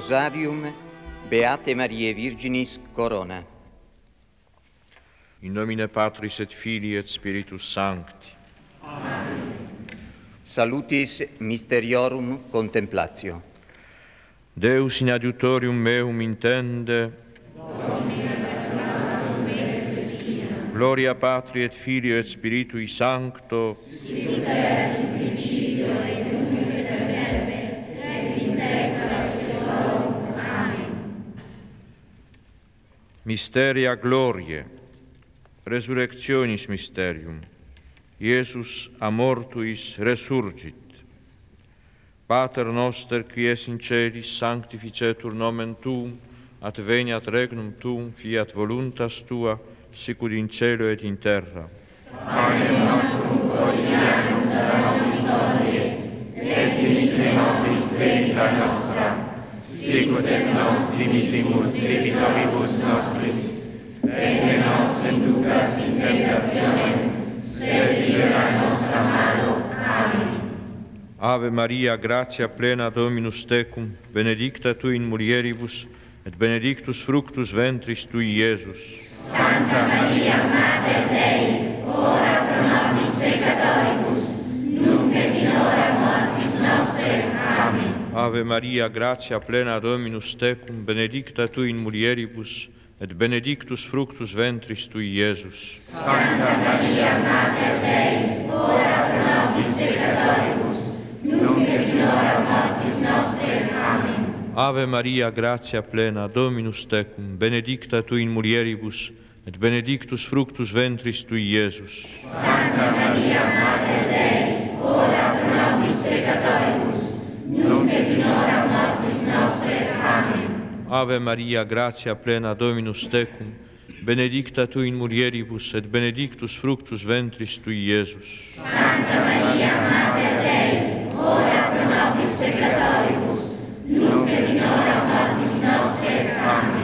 Rosarium Beate Mariae Virginis Corona. In nomine Patris et Filii et Spiritus Sancti. Amen. Salutis Mysteriorum Contemplatio. Deus in adiutorium meum intende. Gloria Patri et Filio et Spiritui Sancto. Sic erat in principio et nunc et semper et in saecula saeculorum. Amen. Mysteria gloriae. Resurrectionis mysterium. Iesus a mortuis resurgit. Pater noster, qui es in celis, sanctificetur nomen tuum, adveniat regnum tuum, fiat voluntas tua, sicut in cielo et in terra. Panem nostrum quotidianum da nobis hodie, et dimitte nobis debita nostra, sicut et nos dimittimus debitoribus nostris, et ne nos inducas in tentationem, sed libera nos a malo. Amen. Ave Maria, gratia plena Dominus tecum, benedicta tu in mulieribus, et benedictus fructus ventris tui, Iesus. Santa Maria, Mater Dei, ora pro nobis peccatoribus, nunc et in hora mortis nostre. Amen. Ave Maria, gratia plena Dominus tecum, benedicta tu in mulieribus, et benedictus fructus ventris tui, Iesus. Santa Maria, Mater Dei, ora pro nobis peccatoribus, nunc et in hora mortis nostre. Amen. Ave Maria, gratia plena, Dominus tecum, benedicta tu in mulieribus, et benedictus fructus ventris tui, Iesus. Santa Maria, Mater Dei, ora pro nobis peccatoribus, nunc et in hora mortis nostre. Amen. Ave Maria, gratia plena, Dominus tecum, benedicta tu in mulieribus, et benedictus fructus ventris tui, Iesus. Santa Maria, Mater Dei, ora pro nobis peccatoribus, nunc et in hora mortis nostre. Amen.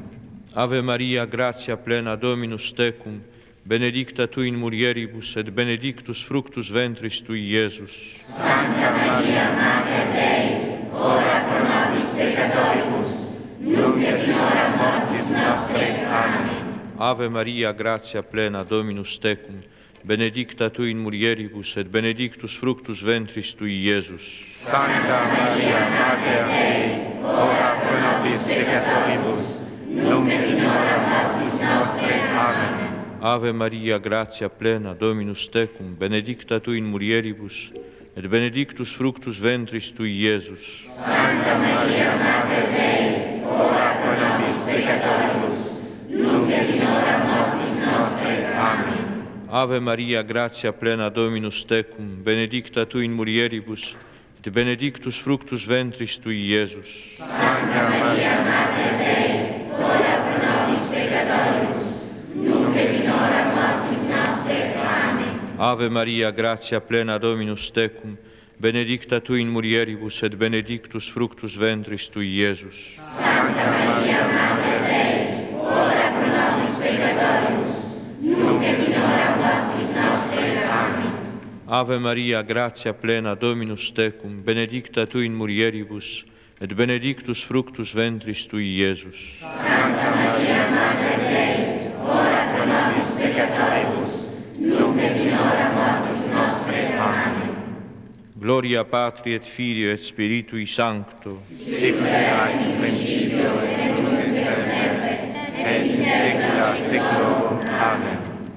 Ave Maria, gratia plena, Dominus tecum, benedicta tu in mulieribus, et benedictus fructus ventris tui, Iesus. Santa Maria, Mater Dei, ora pro nobis peccatoribus, nunc et in hora mortis nostre. Amen. Ave Maria, gratia plena, Dominus tecum, benedicta tu in mulieribus, et benedictus fructus ventris tui, Iesus. Santa Maria, Mater Dei, ora pro nobis peccatoribus, nunc et in hora mortis nostre. Amen. Ave Maria, gratia plena, Dominus tecum, benedicta tu in mulieribus, et benedictus fructus ventris tui, Iesus. Santa Maria, Mater Dei, ora pro nobis peccatoribus, nunc et in hora mortis nostre. Amen. Ave Maria, gratia plena, Dominus tecum, benedicta tu in mulieribus, et benedictus fructus ventris tui, Iesus. Santa Maria, Mater Dei, ora pro nobis peccatoribus, nunc et in hora mortis nostre. Amen. Ave Maria, gratia plena, Dominus tecum, benedicta tu in mulieribus, et benedictus fructus ventris tui, Iesus. Santa Maria, Mater Dei, ora pro nobis peccatoribus, nunc et in hora mortis nostre. Amen. Ave Maria, gratia plena, Dominus tecum, benedicta tu in mulieribus, et benedictus fructus ventris tui, Iesus. Santa Maria, Mater Dei, ora pro nobis peccatoribus, nunc et in hora mortis nostre. Amen. Gloria Patri et Filio et Spiritui Sancto. Sic erat in principio et nunc et semper et in saecula saeculorum. Amen.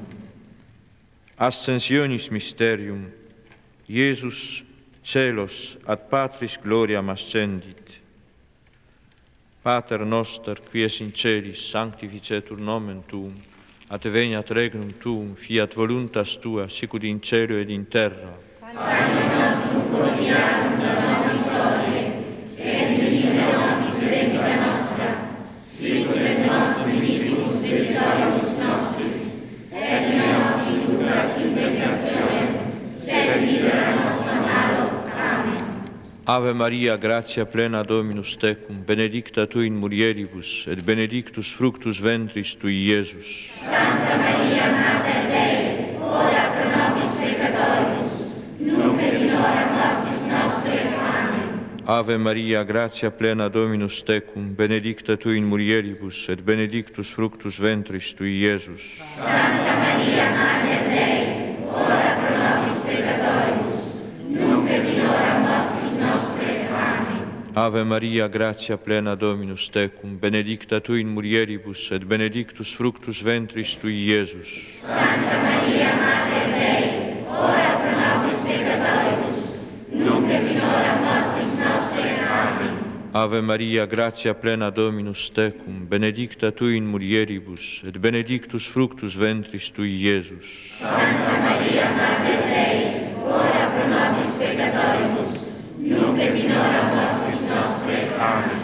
Ascensionis mysterium. Iesus celos ad Patris gloriam ascendit. Pater noster, qui es in celis, sanctificetur nomen tuum, adveniat regnum tuum, fiat voluntas tua, sicut in cielo et in terra. Panem nostrum quotidianum da nobis hodie, et dimitte nobis debita nostra, sicut et nos dimittimus debitoribus nostris, et ne nos inducas in tentationem, sed libera nos a malo. Amen. Ave Maria, gratia plena, Dominus tecum, benedicta tu in mulieribus, et benedictus fructus ventris tui, Iesus. Santa Maria, Mater Dei, ora pro nobis peccatoribus, nunc et in hora mortis nostre. Amen. Ave Maria, gratia plena Dominus tecum, benedicta tu in mulieribus, et benedictus fructus ventris tui, Iesus. Santa Maria, Mater Dei, ora pro nobis peccatoribus, nunc et in hora mortis nostre. Amen. Ave Maria, gratia plena Dominus tecum, benedicta tu in mulieribus, et benedictus fructus ventris tui, Iesus. Santa Maria, Mater Dei, ora pro nobis peccatoribus, nunc et in hora mortis nostre. Amen. Ave Maria, gratia plena Dominus tecum, benedicta tu in mulieribus, et benedictus fructus ventris tui, Iesus. Santa Maria, Mater Dei, ora pro nobis peccatoribus, nunc et in hora mortis nostre. Amen.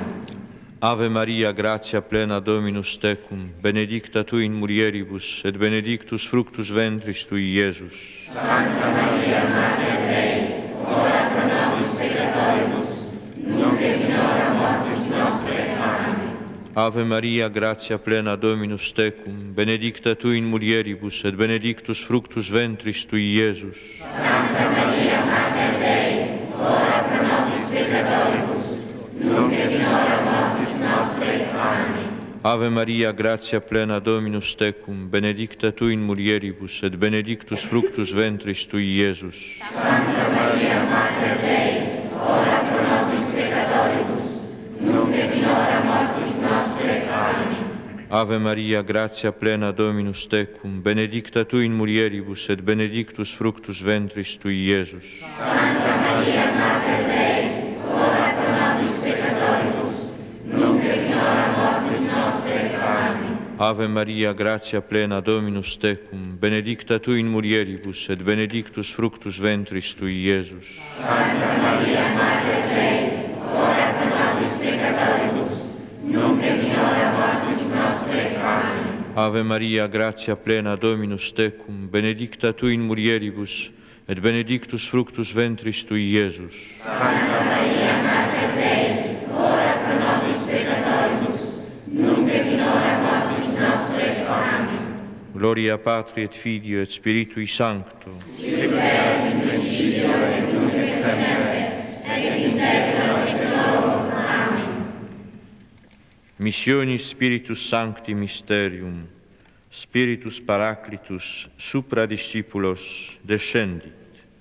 Ave Maria, gratia plena Dominus tecum, benedicta tu in mulieribus, et benedictus fructus ventris tui, Iesus. Santa Maria, Mater Dei, ora pro nobis peccatoribus, nunc et in hora mortis nostre. Amen. Ave Maria, gratia plena Dominus tecum, benedicta tu in mulieribus, et benedictus fructus ventris tui, Iesus. Santa Maria, Mater Dei, ora pro nobis peccatoribus, nunc et in hora mortis nostre. Amen. Ave Maria, gratia plena Dominus tecum, benedicta tu in mulieribus, et benedictus fructus ventris tui, Iesus. Santa Maria, Mater Dei, ora pro nobis peccatoribus, nunc et in hora mortis nostre. Amen. Ave Maria, gratia plena Dominus tecum, benedicta tu in mulieribus, et benedictus fructus ventris tui, Iesus. Santa Maria, Mater Dei, ora pro nobis peccatoribus, nunc et in hora mortis nostre. Amen. Ave Maria, gratia plena Dominus tecum, benedicta tu in mulieribus, et benedictus fructus ventris tui, Iesus. Santa Maria, Mater Dei, ora pro nobis peccatoribus, nunc et in hora mortis nostre. Amen. Ave Maria, gratia plena Dominus tecum, benedicta tu in mulieribus, et benedictus fructus ventris tui, Iesus. Santa Maria, Mater Dei, ora pro nobis peccatoribus, nunc et in hora mortis nostre. Amen. Gloria Patri et Filio et Spiritui Sancto. Sic erat in principio et nunc et semper, et in saecula saeculorum. Amen. Missionis Spiritus Sancti Mysterium, Spiritus Paraclitus supra discipulos descendit.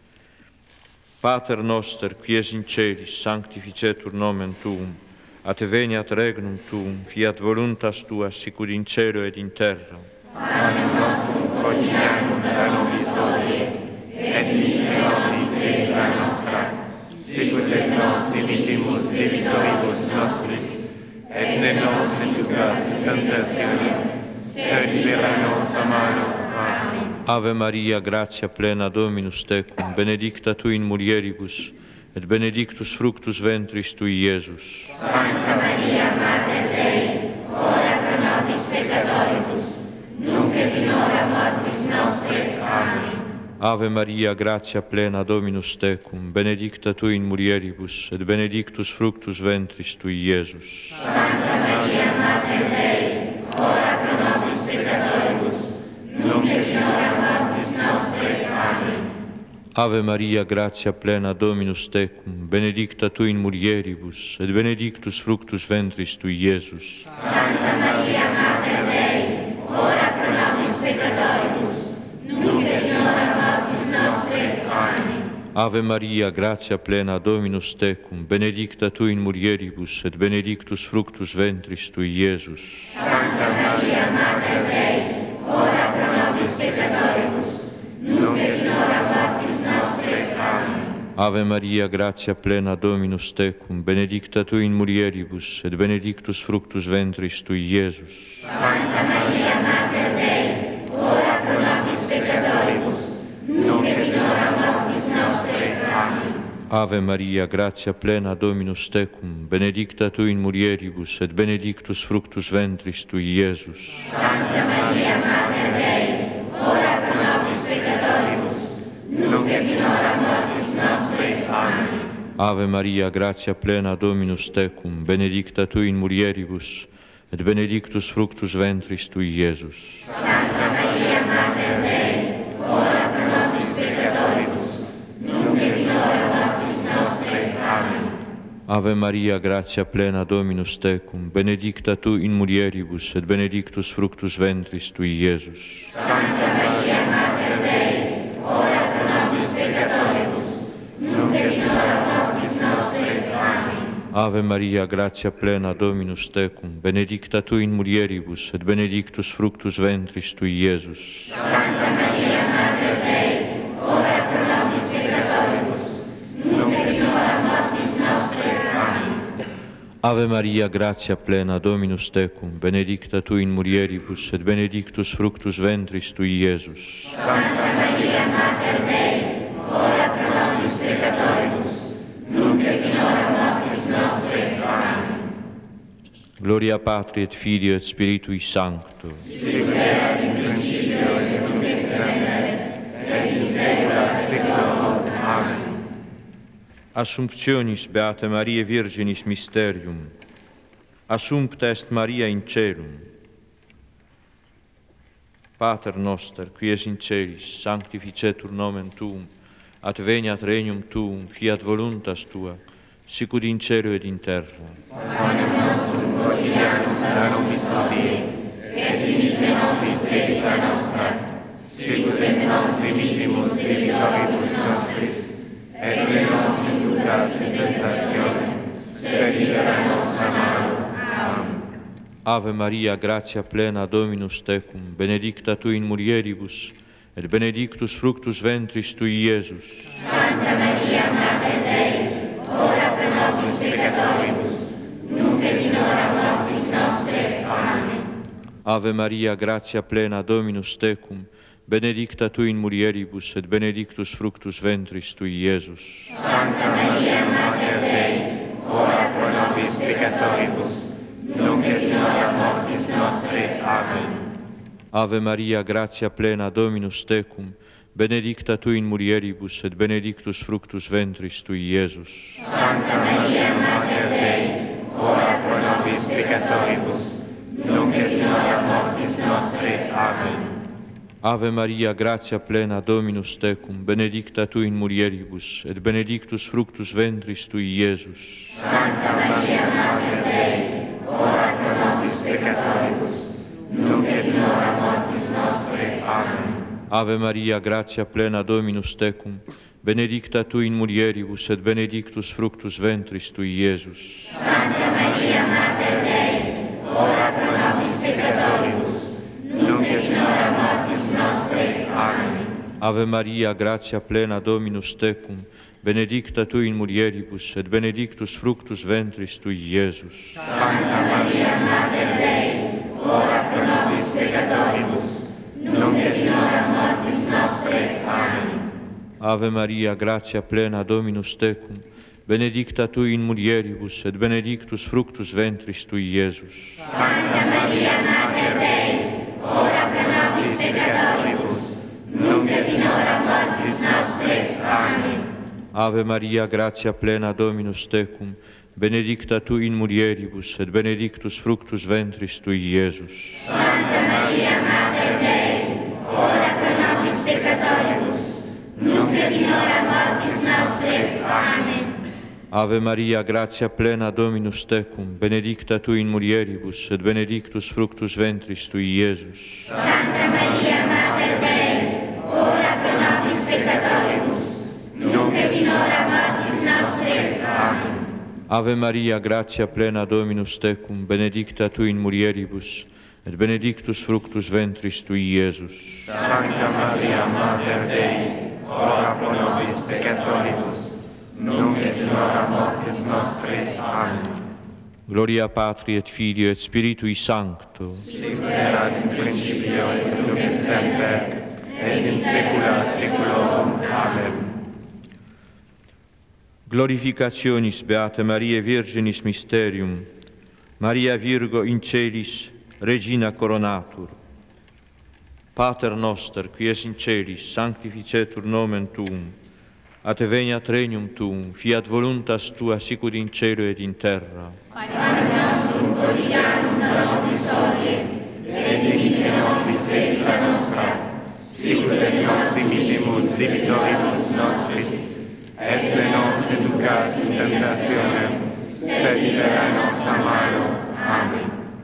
Pater noster, qui es in celis, sanctificetur nomen Tuum, adveniat regnum Tuum, fiat voluntas Tua, sicur in cielo et in terra. Panem nostrum quotidianum da nobis hodie, et dimitte nobis debita nostra, sicut et nos dimittimus debitoribus nostris, et ne nos inducas in tentationem, sed libera nos a malo. Amen. Ave Maria, gratia plena Dominus tecum, benedicta tu in mulieribus, et benedictus fructus ventris tui, Iesus. Santa Maria, Mater Dei, ora pro nobis peccatoribus, nunc et in hora mortis nostre. Amen. Ave Maria, gratia plena Dominus tecum, benedicta tu in mulieribus, et benedictus fructus ventris tui, Iesus. Santa Maria, Mater Dei, ora pro nobis peccatoribus, nunc et in hora mortis nostre. Amen. Ave Maria, gratia plena Dominus tecum, benedicta tu in mulieribus, et benedictus fructus ventris tui, Iesus. Santa Maria, Mater Dei, ora pro nobis peccatoribus, nunc et in hora mortis nostre. Amen. Ave Maria, gratia plena Dominus tecum, benedicta tu in mulieribus, et benedictus fructus ventris tui, Iesus. Santa Maria, Mater Dei, ora pro nobis peccatoribus, nunc et in hora mortis nostre. Amen. Ave Maria, gratia plena Dominus tecum, benedicta tu in mulieribus, et benedictus fructus ventris tui, Iesus. Santa Maria, Mater Dei, ora pro nobis peccatoribus, nunc et in hora mortis nostre. Amen. Ave Maria, gratia plena Dominus tecum, benedicta tu in mulieribus, et benedictus fructus ventris tui, Iesus. Santa Maria, Mater Dei, ora pro nobis peccatoribus, nunc et in hora mortis nostre. Amen. Ave Maria, gratia plena Dominus tecum, benedicta tu in mulieribus, et benedictus fructus ventris tui, Iesus. Santa Maria, Mater Dei, ora pro nobis peccatoribus, nunc et in hora mortis nostre. Amen. Ave Maria, gratia plena, Dominus tecum, benedicta tu in mulieribus, et benedictus fructus ventris tui, Iesus. Sancta Maria, Mater Dei, ora pro nobis peccatoribus, nunc et in hora mortis nostre. Amen. Ave Maria, gratia plena, Dominus tecum, benedicta tu in mulieribus, et benedictus fructus ventris tui, Iesus. Sancta Maria, Mater Dei, ora pro nobis peccatoribus, nunc et in hora mortis nostre. Amen. Ave Maria, gratia plena, Dominus tecum, benedicta tu in mulieribus, et benedictus fructus ventris tui, Iesus. Sancta Maria, Mater Dei, ora pro nobis peccatoribus, nunc et in hora mortis nostre. Amen. Gloria Patri et Filio et Spiritui Sancto. Sicut erat in principio et nunc et semper, et in saecula saeculorum. Amen. Assumptionis Beate Mariae Virginis Mysterium. Assumpta est Maria in caelum. Pater noster, qui es in celis, sanctificetur nomen Tuum, adveniat regnum Tuum, fiat voluntas Tua, sicut in cielo et in terra. Panem nostrum quotidianum da nobis hodie, et dimitte nobis debita nostra, sicut et nos dimittimus debitoribus nostris, et ne nos inducas in tentationem, sed libera nos a malo. Amen. Ave Maria, gratia plena, Dominus tecum, benedicta tu in mulieribus, et benedictus fructus ventris tui, Iesus. Sancta Maria, Mater Dei, ora pro nobis peccatoribus, nunc et in hora mortis nostre. Amen. Ave Maria, gratia plena, Dominus tecum, benedicta tu in mulieribus, et benedictus fructus ventris tui, Iesus. Sancta Maria, Mater Dei, ora pro nobis peccatoribus, nunc et in hora mortis nostre. Amen. Ave Maria, gratia plena, Dominus tecum, benedicta tu in mulieribus, et benedictus fructus ventris tui, Iesus. Sancta Maria, Mater Dei, ora pro nobis peccatoribus, nunc et in hora mortis nostre. Amen. Ave Maria, gratia plena, Dominus tecum, benedicta tu in mulieribus, et benedictus fructus ventris tui, Iesus. Sancta Maria, Mater Dei, ora pro nobis peccatoribus, nunc et in hora mortis nostre. Amen. Ave Maria, gratia plena, Dominus tecum, benedicta tu in mulieribus, et benedictus fructus ventris tui, Iesus. Sancta Maria, Mater Dei, ora pro nobis peccatoribus, nunc et in hora mortis nostre. Amen. Ave Maria, gratia plena, Dominus tecum, benedicta tu in mulieribus, et benedictus fructus ventris tui, Iesus. Sancta Maria, Mater Dei, ora pro nobis peccatoribus, nunc et in hora mortis nostre. Amen. Ave Maria, gratia plena, Dominus tecum, benedicta tu in mulieribus, et benedictus fructus ventris tui, Iesus. Sancta Maria, Mater Dei, ora pro nobis peccatoribus, nunc et in hora mortis nostre. Amen. Ave Maria, gratia plena, Dominus tecum, benedicta tu in mulieribus, et benedictus fructus ventris tui, Iesus. Sancta Maria, Mater Dei, ora pro nobis peccatoribus, nunc et in hora mortis nostre. Amen. Ave Maria, gratia plena, Dominus tecum, benedicta tu in mulieribus, et benedictus fructus ventris tui, Iesus. Sancta Maria, Mater Dei, ora pro nobis peccatoribus, nunc et in hora mortis nostre. Amen. Ave Maria, gratia plena, Dominus tecum, benedicta tu in mulieribus, et benedictus fructus ventris tui, Iesus. Sancta Maria, Mater Dei, ora pro nobis peccatoribus, nunc et in hora mortis nostre. Amen. Gloria Patri et Filio et Spiritui Sancto. Sicut erat in principio et nunc et semper, et in saecula saeculorum. Amen. Glorificationis Beate Mariae Virginis Mysterium, Maria Virgo in celis, Regina coronatur. Pater noster, qui es in celis, sanctificetur nomen Tuum, adveniat regnum Tuum, fiat voluntas Tua sicut in cielo et in terra. Panem nostrum quotidianum da nobis hodie, et dimitte nobis debita nostra, Sicut et nos dimittimus debitoribus nostris, et ne nos inducas in tentationem,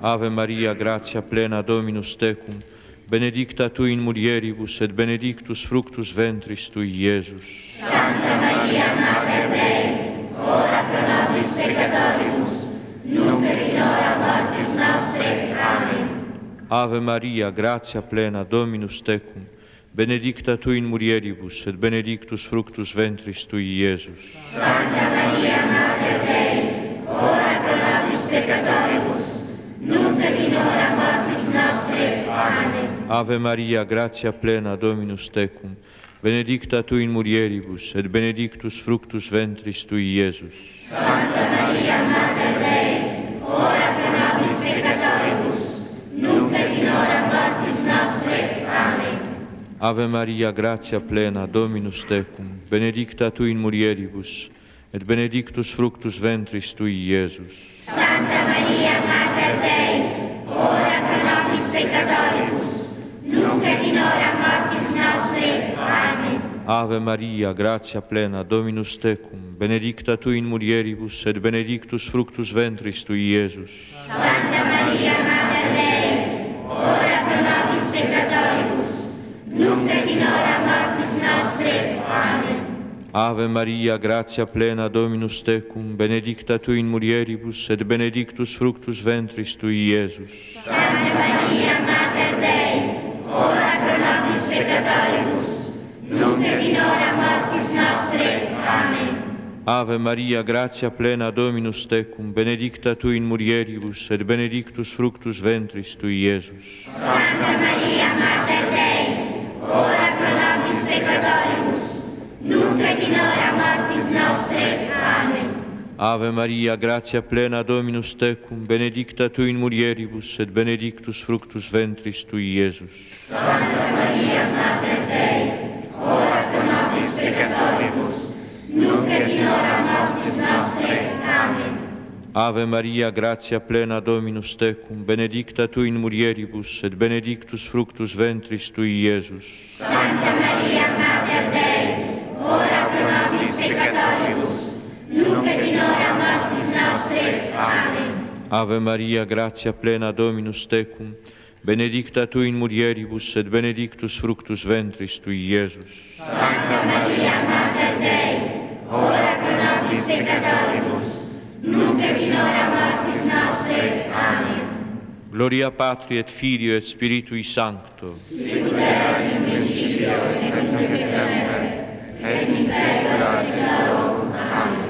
Ave Maria, gratia plena, Dominus tecum, benedicta tu in mulieribus, et benedictus fructus ventris tui, Iesus. Santa Maria, Mater Dei, ora pro nobis peccatoribus, nunc et in hora mortis nostre. Amen. Ave Maria, gratia plena, Dominus tecum, benedicta tu in mulieribus, et benedictus fructus ventris tui, Iesus. Santa Maria, Mater Dei, ora pro nobis peccatoribus, nunc et in hora mortis nostre. Amen. Ave Maria, gratia plena, Dominus tecum, benedicta tu in mulieribus, et benedictus fructus ventris tui, Iesus. Santa Maria, Mater Dei, ora pro nobis peccatoribus, nunc et in hora mortis nostre. Amen. Ave Maria, gratia plena, Dominus tecum, benedicta tu in mulieribus, et benedictus fructus ventris tui, Iesus. Santa Maria, Mater Dei, ora pro nobis peccatoribus, nunc et in hora mortis nostre. Amen. Ave Maria, gratia plena, Dominus tecum, benedicta tu in mulieribus, et benedictus fructus ventris tui, Iesus. Santa Maria, Mater Dei, ora pro nobis peccatoribus, nunc et in hora mortis nostre. Amen. Ave Maria, gratia plena, Dominus tecum, benedicta tu in mulieribus, et benedictus fructus ventris tui, Iesus. Santa Maria, Mater Dei, ora pro nobis peccatoribus, nunc et in hora mortis nostre. Amen. Ave Maria, gratia plena, Dominus tecum, benedicta tu in mulieribus, et benedictus fructus ventris tui, Iesus. Santa Maria, Mater Dei, ora pro nobis peccatoribus, nunc et in hora mortis nostre. Amen. Ave Maria, gratia plena, Dominus tecum, benedicta tu in mulieribus, et benedictus fructus ventris tui, Iesus. Santa Maria, Mater Dei, ora pro nobis peccatoribus, nunc et in hora mortis nostre. Amen. Ave Maria, gratia plena, Dominus tecum, benedicta tu in mulieribus, et benedictus fructus ventris tui, Iesus. Santa Maria, Mater Dei, ora pro nobis peccatoribus, nunc et in hora mortis nostre. Amen. Ave Maria, gratia plena, Dominus tecum, benedicta tu in mulieribus, et benedictus fructus ventris tui, Iesus. Santa Maria, Mater Dei, ora pro nobis peccatoribus, nunc et in hora mortis nostre. Amen. Gloria Patri et Filio et Spiritui Sancto. Sicut erat in principio et nunc et semper, et in saecula saeculorum. Amen.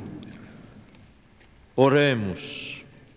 Oremus.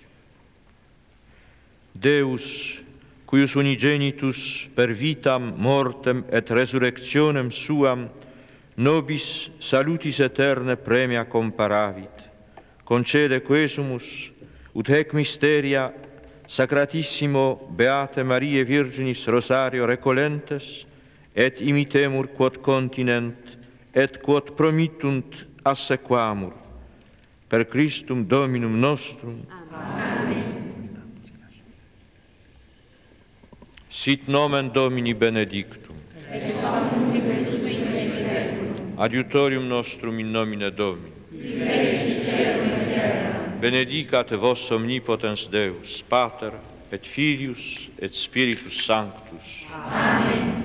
Deus, cuius unigenitus per vitam, mortem et resurrectionem suam, nobis salutis eterne premia comparavit, concede quesumus, ut hec mysteria sacratissimo Beate Mariae Virginis Rosario recolentes, et imitemur quod continent, et quod promittunt assequamur, per Christum Dominum nostrum. Amen. Sit nomen Domini benedictum. Adiutorium nostrum in nomine Domini. Benedicat vos omnipotens Deus, Pater, et Filius, et Spiritus Sanctus. Amen.